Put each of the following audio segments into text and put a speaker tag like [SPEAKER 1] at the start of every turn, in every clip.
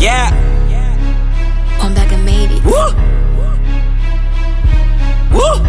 [SPEAKER 1] Yeah.
[SPEAKER 2] I'm back and made it.
[SPEAKER 1] Woo. Woo.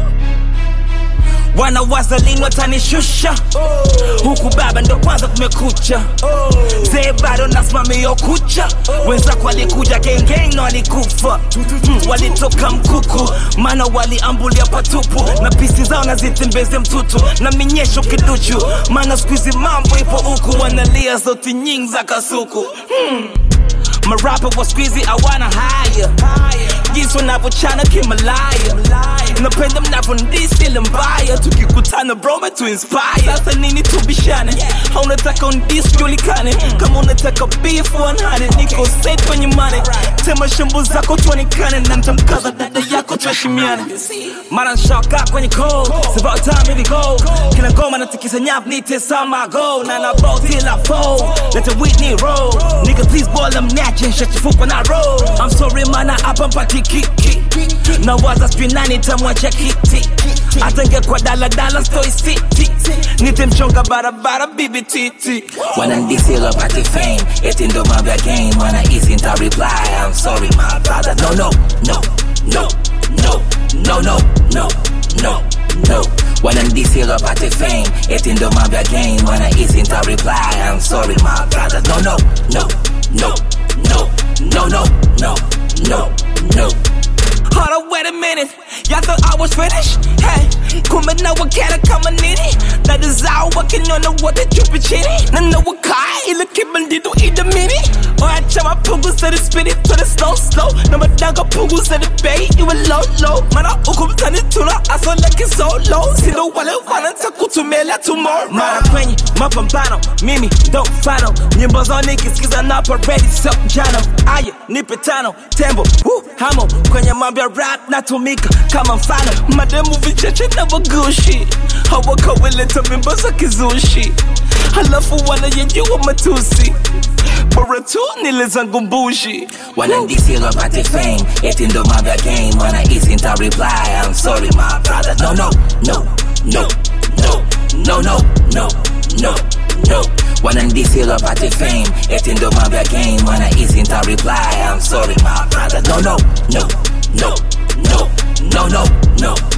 [SPEAKER 1] Wana wazalini watanishusha huku baba ndo kwanza kumekucha zee bado nasimamia kucha wenzako walikuja geng na walikufa walitoka mkuku maana waliambulia patupu na pisi zao nazitembeze mtutu na minyesho kiduchu maana squeezy mambo ipo huku wanalia zote nyingi za kasuku Marapa wa squeezy awana haya jinsi wanavyochana kimalaya napenda mnavyondisi ile mbaya tukikutana bro metu inspire sasa nini tubishane haunataka undisi julikane kama unataka beef 100 niko set kwenye money tema shambu zako tuonekane na mtamkaza dada yako tuheshimiane mara nshaka kwenye cold it's about time here we go kila ngoma natikisa nyavu nite sama go na na ball till I fall let the Whitney roll nigga please boil them natchin shut your foot when I roll I'm sorry mana hapa mpaki kiki na waza spinani tamwacha kiti atenge kwa dala stoi city nite mchonga barabara bibi titi
[SPEAKER 3] wanandisi love party fame eti ndo mambo ya game wana easy nta reply I'm sorry my brother no wanandisi love party fame eti ndo mambo ya game wana easy nta reply I'm sorry my brother no
[SPEAKER 1] Hold up, wait a minute. Y'all thought I was finished? Hey, kumbe na wakera kama nini? That is how working on the water chupi chini. Na na wakai ila kibandito ida mini. Oacha mapungu sa the spinning to the slow. Na madanga pungu sa the bay, you a low. Mana ukumtani tula, aso like it's so low. Sino wale wanata kutumela tomorrow. Mara kwenye mapambano, mimi don't follow. Nyimbo zao nikisikiza na parade so jano. Aya, nipe tano, tembo, hamo. Kwenye mambo ya rap natumika kama mfano. Mademu vicheche na wagushi hawakaweleta mimba za kizushi halafu wanayejua matusi bora tu nile zangu mbushi
[SPEAKER 3] wanandisi love party fame eti ndo mambo ya game wana easy nta reply I'm sorry my brother no wanandisi love party fame eti ndo mambo ya game wana easy nta reply I'm sorry my brother no